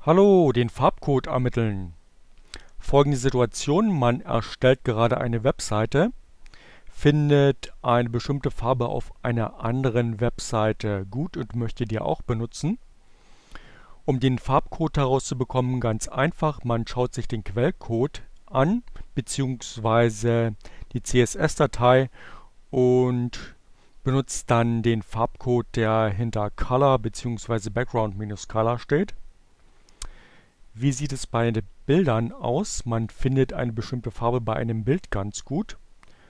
Hallo, den Farbcode ermitteln. Folgende Situation: Man erstellt gerade eine Webseite, findet eine bestimmte Farbe auf einer anderen Webseite gut und möchte die auch benutzen. Um den Farbcode herauszubekommen, ganz einfach, man schaut sich den Quellcode an, beziehungsweise die CSS-Datei und benutzt dann den Farbcode, der hinter Color bzw. Background-Color steht. Wie sieht es bei den Bildern aus? Man findet eine bestimmte Farbe bei einem Bild ganz gut.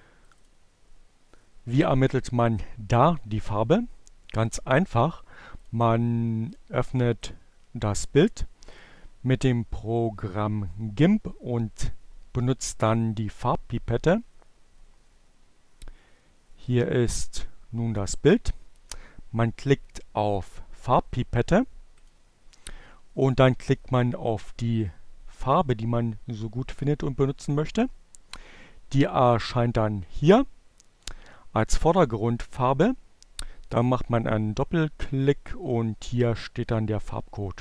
Wie ermittelt man da die Farbe? Ganz einfach. Man öffnet das Bild mit dem Programm GIMP und benutzt dann die Farbpipette. Hier ist nun das Bild. Man klickt auf Farbpipette und dann klickt man auf die Farbe, die man so gut findet und benutzen möchte. Die erscheint dann hier als Vordergrundfarbe. Dann macht man einen Doppelklick und hier steht dann der Farbcode.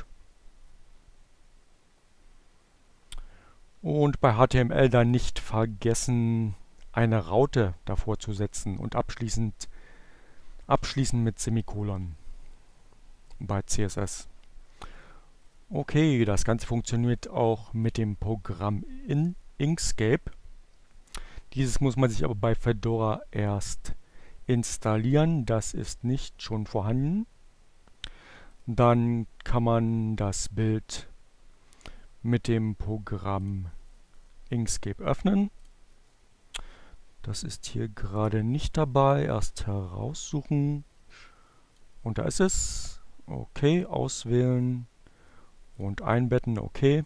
Und bei HTML dann nicht vergessen, eine Raute davor zu setzen und abschließen mit Semikolon bei CSS. Okay, das Ganze funktioniert auch mit dem Programm Inkscape. Dieses muss man sich aber bei Fedora erst installieren. Das ist nicht schon vorhanden. Dann kann man das Bild mit dem Programm Inkscape öffnen. Das ist hier gerade nicht dabei. Erst heraussuchen. Und da ist es. Okay, auswählen und einbetten. Okay.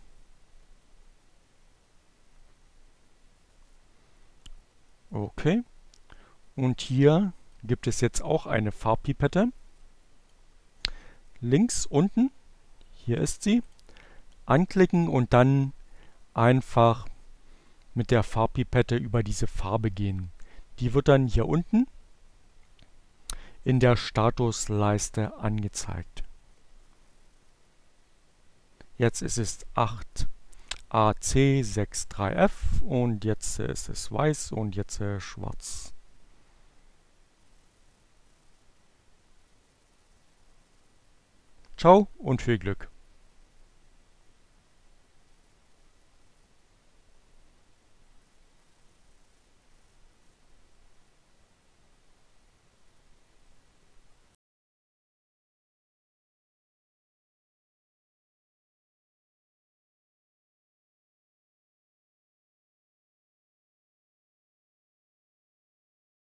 Okay. Und hier gibt es jetzt auch eine Farbpipette. Links unten, hier ist sie. Anklicken und dann einfach mit der Farbpipette über diese Farbe gehen. Die wird dann hier unten in der Statusleiste angezeigt. Jetzt ist es 8AC63F und jetzt ist es weiß und jetzt schwarz. Ciao und viel Glück!